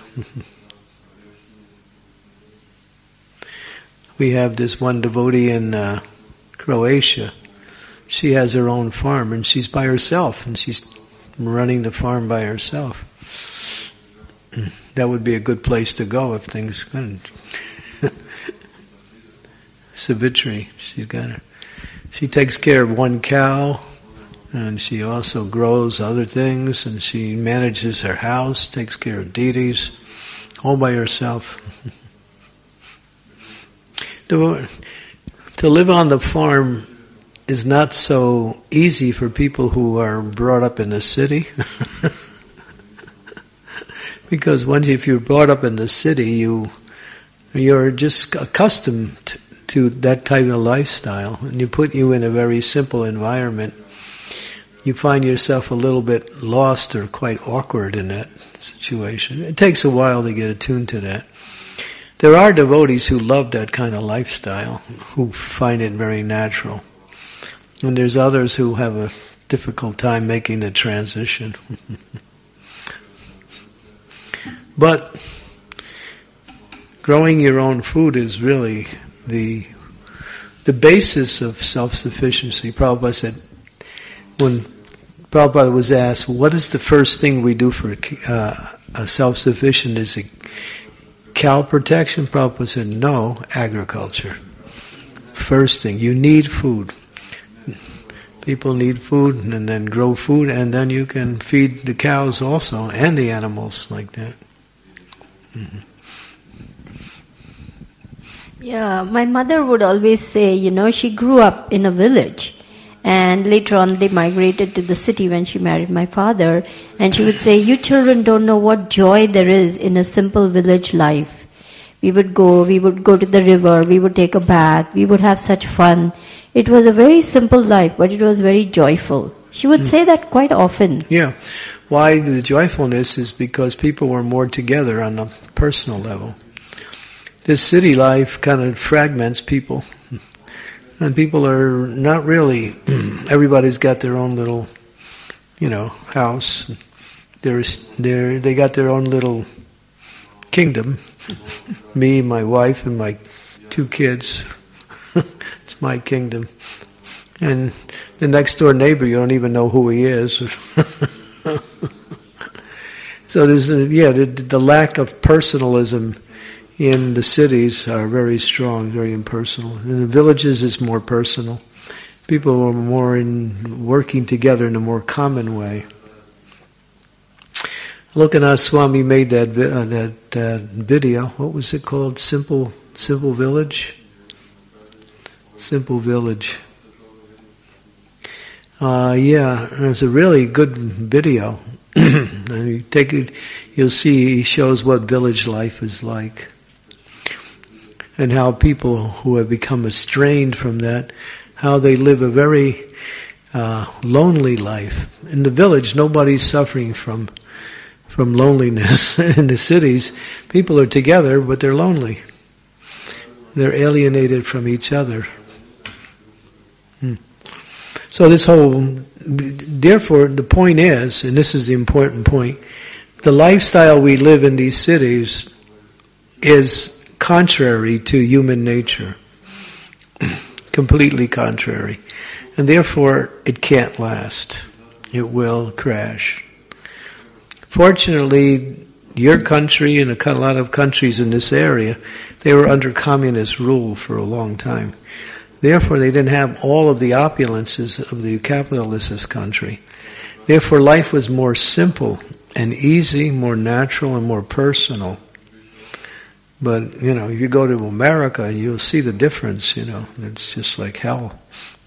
We have this one devotee in uh, Croatia. She has her own farm, and she's by herself, and she's running the farm by herself. That would be a good place to go if things couldn't. Savitri, she's got her. She takes care of one cow, and she also grows other things, and she manages her house, takes care of deities, all by herself. To, to live on the farm is not so easy for people who are brought up in the city. Because once, if you're brought up in the city, you, you're just accustomed to, to that type of lifestyle, and you put you in a very simple environment. You find yourself a little bit lost or quite awkward in that situation. It takes a while to get attuned to that. There are devotees who love that kind of lifestyle, who find it very natural. And there's others who have a difficult time making the transition. But growing your own food is really the the basis of self-sufficiency. Prabhupada said, when Prabhupada was asked, what is the first thing we do for uh, a self-sufficient? Is it cow protection? Prabhupada said, no, agriculture. First thing, you need food. People need food, and then grow food, and then you can feed the cows also, and the animals like that. Mm-hmm. Yeah, my mother would always say, you know, she grew up in a village. And later on they migrated to the city when she married my father. And she would say, you children don't know what joy there is in a simple village life. We would go, we would go to the river, we would take a bath, we would have such fun. It was a very simple life, but it was very joyful. She would mm. say that quite often. Yeah. Why the joyfulness is because people were more together on a personal level. This city life kind of fragments people. And people are not really, everybody's got their own little, you know, house. There's, they're, they got their own little kingdom. Me, my wife, and my two kids. It's my kingdom. And the next door neighbor, you don't even know who he is. So there's, a, yeah, the, the lack of personalism in the cities are very strong, very impersonal. In the villages, it's more personal. People are more in working together in a more common way. Lokanath Swami made that uh, that uh, video. What was it called? Simple Simple Village. Simple Village. Uh, yeah, it's a really good video. And you take it, you'll see he shows what village life is like. And how people who have become estranged from that, how they live a very uh, lonely life. In the village, nobody's suffering from from loneliness. In the cities, people are together, but they're lonely. They're alienated from each other. Hmm. So this whole, therefore, the point is, and this is the important point, the lifestyle we live in these cities is contrary to human nature. Completely contrary. And therefore, it can't last. It will crash. Fortunately, your country and a lot of countries in this area, they were under communist rule for a long time. Therefore, they didn't have all of the opulences of the capitalist country. Therefore, life was more simple and easy, more natural and more personal. But, you know, if you go to America, you'll see the difference, you know. It's just like hell.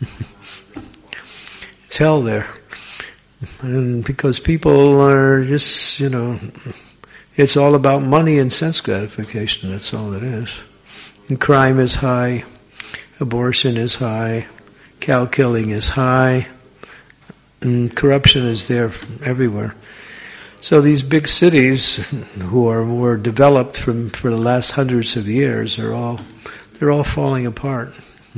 It's hell there. And because people are just, you know, it's all about money and sense gratification. That's all it is. And crime is high. Abortion is high. Cow killing is high. And corruption is there everywhere. So these big cities, who are were developed from for the last hundreds of years, are all they're all falling apart.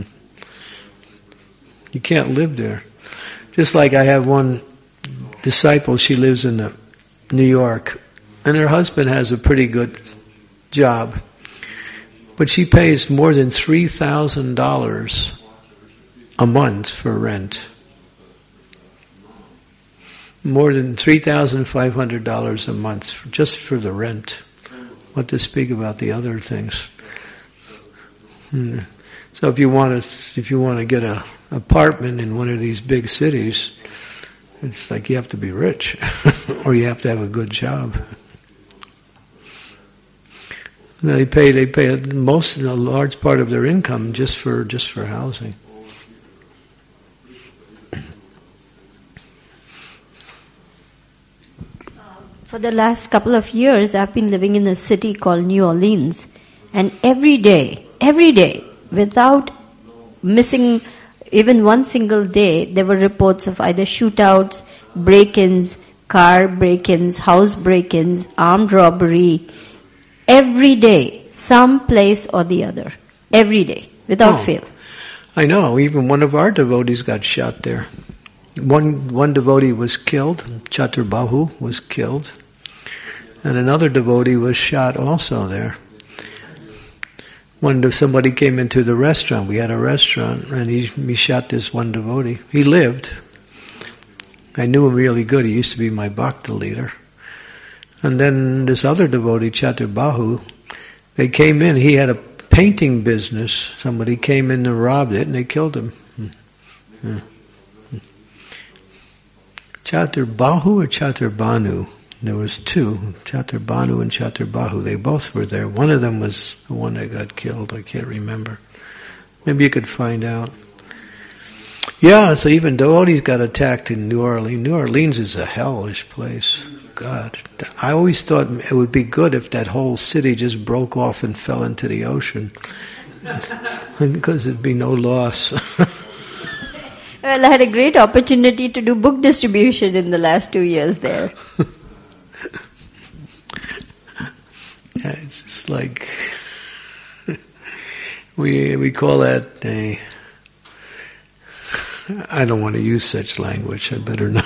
You can't live there. Just like I have one disciple, she lives in New York, and her husband has a pretty good job, but she pays more than three thousand dollars a month for rent. More than three thousand five hundred dollars a month just for the rent. What to speak about the other things. So if you want to, if you want to get a apartment in one of these big cities, it's like you have to be rich, or you have to have a good job. They pay, they pay most, a large part of their income just for just for housing. For the last couple of years, I've been living in a city called New Orleans, and every day, every day, without missing even one single day, there were reports of either shootouts, break-ins, car break-ins, house break-ins, armed robbery. Every day, some place or the other. Every day, without oh, fail. I know. Even one of our devotees got shot there. One one devotee was killed. Chaturbahu was killed. And another devotee was shot also there. One somebody came into the restaurant. We had a restaurant, and he, he shot this one devotee. He lived. I knew him really good. He used to be my bhakta leader. And then this other devotee, Chaturbahu, they came in. He had a painting business. Somebody came in and robbed it, and they killed him. Yeah. Chaturbahu or Chaturbanu? There was two, Chaturbanu and Chaturbahu. They both were there. One of them was the one that got killed. I can't remember. Maybe you could find out. Yeah, so even devotees got attacked in New Orleans. New Orleans is a hellish place. God. I always thought it would be good if that whole city just broke off and fell into the ocean. Because there'd be no loss. Well, I had a great opportunity to do book distribution in the last two years there. Yeah, it's just like we we call that a. I don't want to use such language. I better not.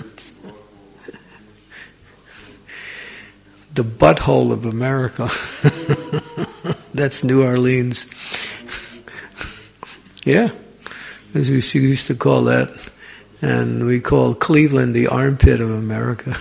The butthole of America. That's New Orleans. Yeah. As we used to call that, and we call Cleveland the armpit of America.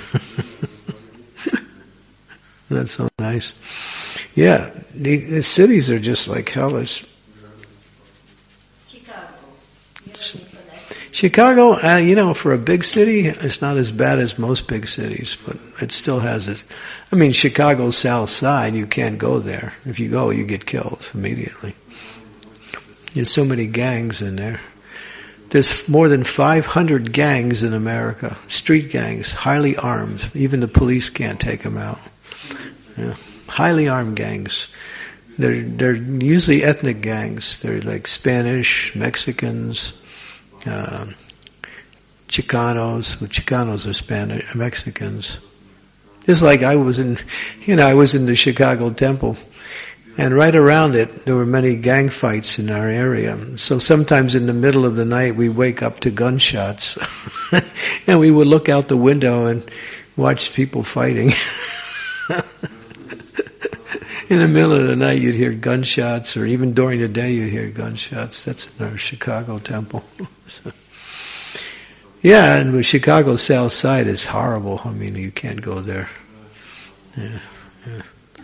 That's so nice. Yeah, the, the cities are just like hellish. Chicago. Chicago, uh, you know, for a big city, it's not as bad as most big cities, but it still has its. I mean, Chicago's South Side, you can't go there. If you go, you get killed immediately. There's so many gangs in there. There's more than five hundred gangs in America, street gangs, highly armed. Even the police can't take them out. Yeah. Highly armed gangs. They're they're usually ethnic gangs. They're like Spanish, Mexicans, uh, Chicanos. Well, Chicanos are Spanish, Mexicans. Just like I was in, you know, I was in the Chicago Temple. And right around it, there were many gang fights in our area. So sometimes in the middle of the night, we wake up to gunshots. And we would look out the window and watch people fighting. In the middle of the night, you'd hear gunshots, or even during the day, you'd hear gunshots. That's in our Chicago temple. So, yeah, and the Chicago South Side is horrible. I mean, you can't go there. Yeah, yeah,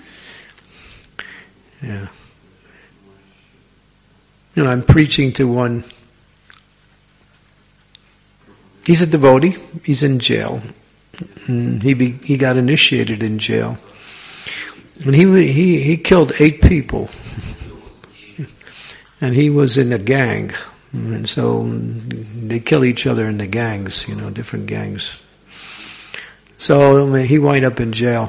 yeah. You know, I'm preaching to one. He's a devotee. He's in jail. And he be, he got initiated in jail. And he he he killed eight people, and he was in a gang, and so they kill each other in the gangs, you know, different gangs. So I mean, he wind up in jail,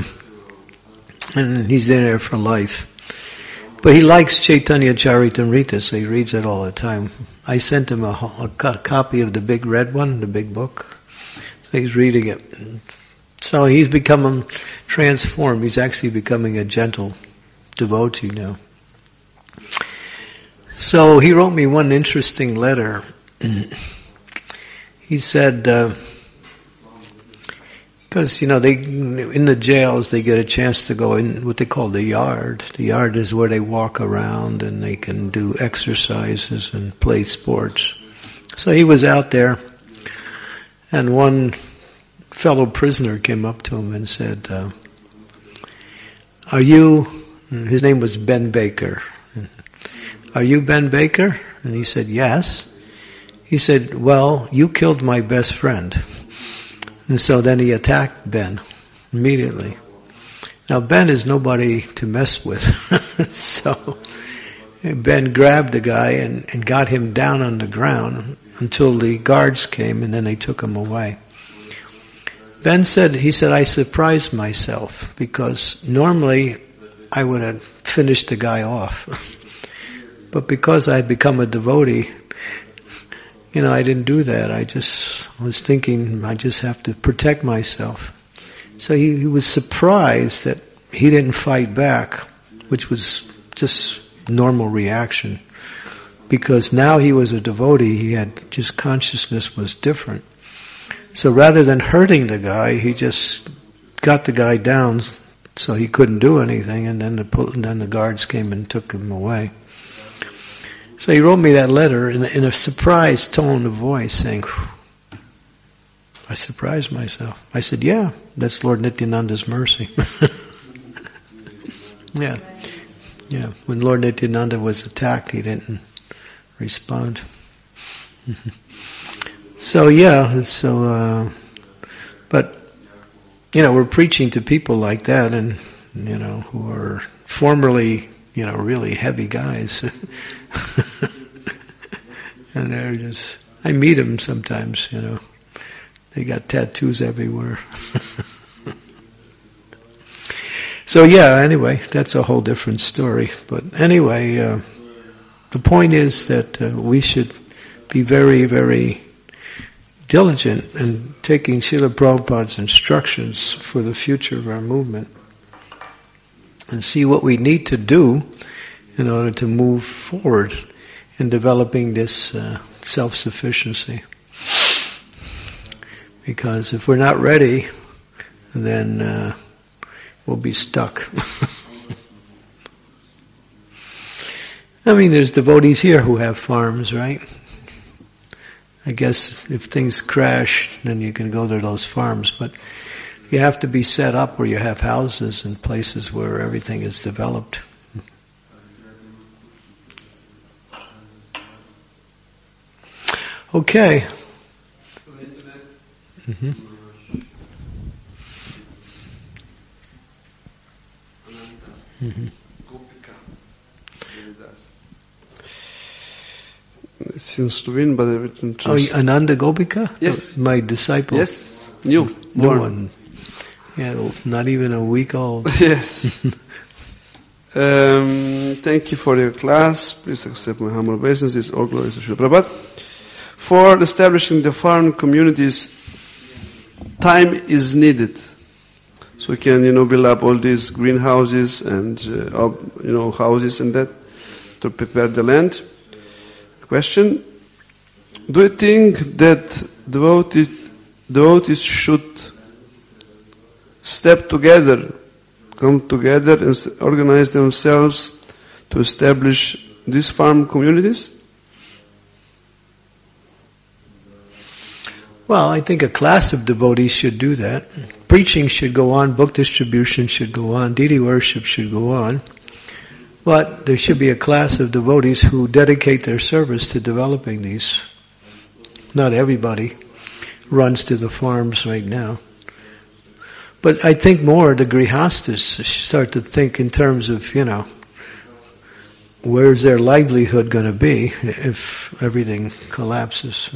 and he's in there for life. But he likes Chaitanya Charitamrita, so he reads it all the time. I sent him a, a copy of the big red one, the big book, so he's reading it. So he's become transformed. He's actually becoming a gentle devotee now. So he wrote me one interesting letter. He said, because, uh, you know, they in the jails they get a chance to go in what they call the yard. The yard is where they walk around and they can do exercises and play sports. So he was out there, and one fellow prisoner came up to him and said, uh, are you, his name was Ben Baker, are you Ben Baker? And he said, yes. He said, well, you killed my best friend. And so then he attacked Ben immediately. Now Ben is nobody to mess with. So Ben grabbed the guy and, and got him down on the ground until the guards came, and then they took him away. Ben said, he said, I surprised myself because normally I would have finished the guy off. But because I had become a devotee, you know, I didn't do that. I just was thinking I just have to protect myself. So he, he was surprised that he didn't fight back, which was just normal reaction. Because now he was a devotee, he had, his consciousness was different. So rather than hurting the guy, he just got the guy down so he couldn't do anything, and then the and then the guards came and took him away. So he wrote me that letter in a, in a surprised tone of voice, saying, I surprised myself. I said, yeah, that's Lord Nityananda's mercy. Yeah. Yeah. When Lord Nityananda was attacked, he didn't respond. So yeah, so, uh, but, you know, we're preaching to people like that, and, you know, who are formerly, you know, really heavy guys. And they're just, I meet them sometimes, you know. They got tattoos everywhere. So yeah, anyway, that's a whole different story. But anyway, uh, the point is that uh, we should be very, very diligent in taking Srila Prabhupada's instructions for the future of our movement and see what we need to do in order to move forward in developing this uh, self-sufficiency. Because if we're not ready, then uh, we'll be stuck. I mean, there's devotees here who have farms, right? I guess if things crash, then you can go to those farms. But you have to be set up where you have houses and places where everything is developed. Okay. Mm-hmm. Mm-hmm. It's in Slovene, but I've written Oh, Ananda Gopika? Yes. Oh, my disciple. Yes. New. New Born. one. Yeah, not even a week old. Yes. um, thank you for your class. Please accept my humble obeisances. All glories to Srila Prabhupada. For establishing the farm communities, time is needed. So we can, you know, build up all these greenhouses and, uh, up, you know, houses and that to prepare the land. Question: do you think that devotees, devotees should step together, come together and s- organize themselves to establish these farm communities? Well, I think a class of devotees should do that. Preaching should go on, book distribution should go on, deity worship should go on. But there should be a class of devotees who dedicate their service to developing these. Not everybody runs to the farms right now. But I think more the grihastas start to think in terms of, you know, where's their livelihood going to be if everything collapses.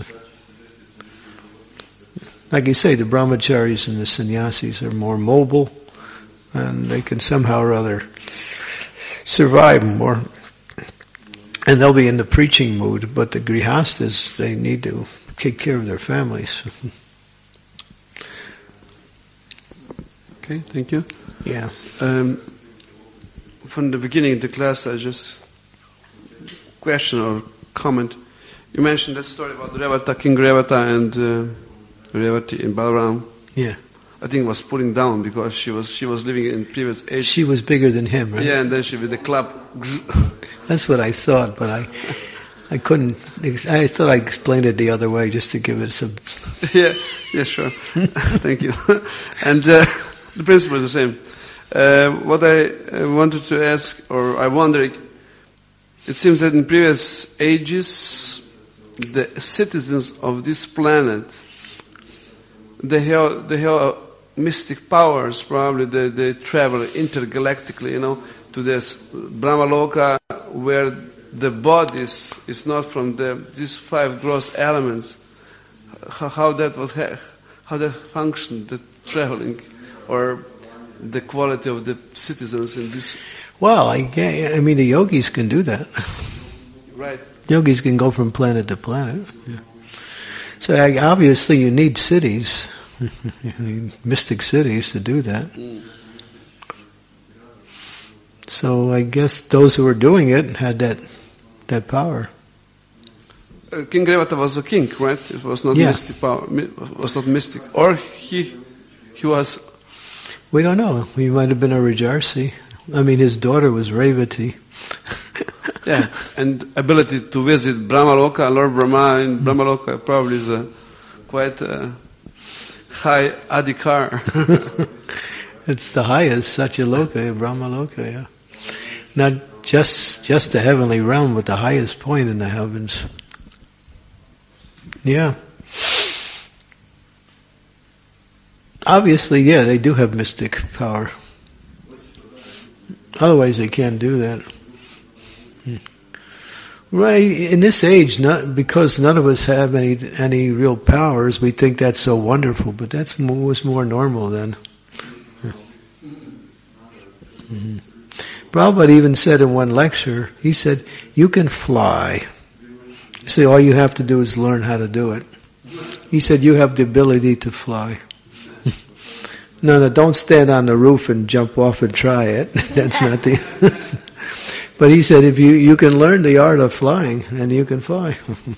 Like you say, the brahmacharis and the sannyasis are more mobile, and they can somehow or other survive more. And they'll be in the preaching mood, but the grihastas, they need to take care of their families. Okay, thank you. Yeah. Um, from the beginning of the class, I just question or comment. You mentioned that story about Revata, King Revata and uh, Revati in Balaram. Yeah. I think was putting down because she was she was living in previous age. She was bigger than him, right? Yeah, and then she with the club. That's what I thought, but I I couldn't. I thought I explained it the other way just to give it some. yeah, yeah, sure. Thank you. And uh, the principle is the same. Uh, what I uh, wanted to ask, or I wonder, it seems that in previous ages, the citizens of this planet, they have they have mystic powers. Probably they they travel intergalactically, you know, to this Brahmaloka where the body is, is not from the these five gross elements. How, how that would ha- how that function, the traveling, or the quality of the citizens in this. Well, I, I mean, the yogis can do that. Right. Yogis can go from planet to planet. Yeah. So I, obviously you need cities, you need mystic cities to do that. Mm. So I guess those who were doing it had that that power. Uh, King Revata was a king, right? It was not Yeah. mystic power. It was not mystic, or he he was. We don't know. He might have been a Rajarsi. I mean, his daughter was Revati. Yeah, and ability to visit Brahmaloka, Lord Brahma in Brahmaloka probably is a quite a high adhikar. It's the highest, Satyaloka, Brahmaloka, yeah. Not just just the heavenly realm, but the highest point in the heavens. Yeah. Obviously, yeah, they do have mystic power. Otherwise, they can't do that. Right, in this age, not because none of us have any any real powers, we think that's so wonderful, but that's more, was more normal then. Mm-hmm. Prabhupada even said in one lecture, he said, you can fly. He said, all you have to do is learn how to do it. He said, you have the ability to fly. No, no, don't stand on the roof and jump off and try it. That's not the... But he said, if you, you can learn the art of flying, and you can fly.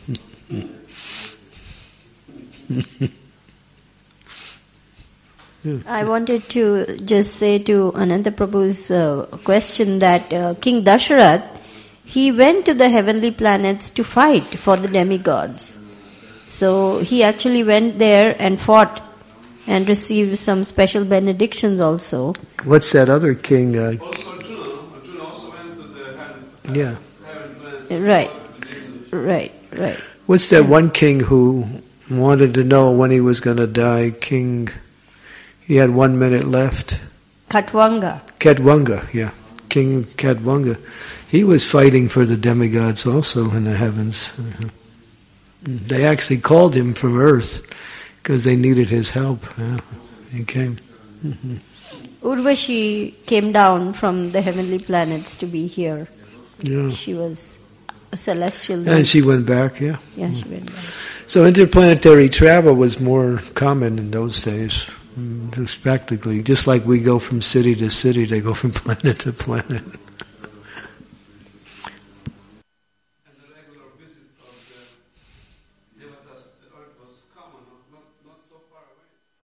I wanted to just say to Ananta Prabhu's uh, question that uh, King Dasharath, he went to the heavenly planets to fight for the demigods. So he actually went there and fought and received some special benedictions also. What's that other king? Uh, Also Arjuna. Arjuna also went to the heaven. yeah. heaven planets. Right, right, right. What's that one king who wanted to know when he was going to die? King, he had one minute left. Khatwanga. Kadwanga, yeah. King Kadwanga. He was fighting for the demigods also in the heavens. Uh-huh. They actually called him from earth because they needed his help. Yeah. He came. Mm-hmm. Urvashi came down from the heavenly planets to be here. Yeah. She was a celestial. And she went back, yeah. Yeah, she went back. So interplanetary travel was more common in those days. Mm, Just practically, just like we go from city to city, they go from planet to planet.